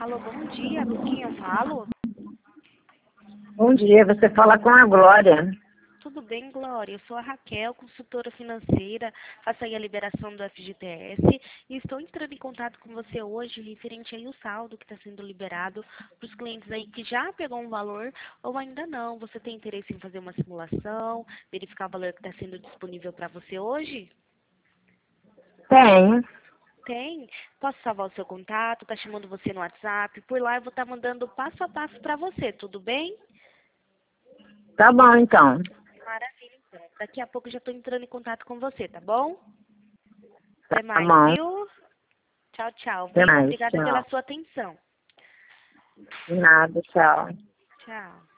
Alô, bom dia. Com quem eu falo? Bom dia, você fala com a Glória. Tudo bem, Glória? Eu sou a Raquel, consultora financeira. Faço aí a liberação do FGTS e estou entrando em contato com você hoje referente aí o saldo que está sendo liberado para os clientes aí que já pegou um valor ou ainda não. Você tem interesse em fazer uma simulação, verificar o valor que está sendo disponível para você hoje? Tenho. Tem. Posso salvar o seu contato? Tá chamando você no WhatsApp. Por lá eu vou estar mandando passo a passo para você, tudo bem? Tá bom, então. Maravilha, então. Daqui a pouco eu já estou entrando em contato com você, tá bom? Até Tá mais, bom. viu? Tchau, tchau, Até viu? mais. Obrigada pela Tchau. sua atenção. De nada, tchau. Tchau.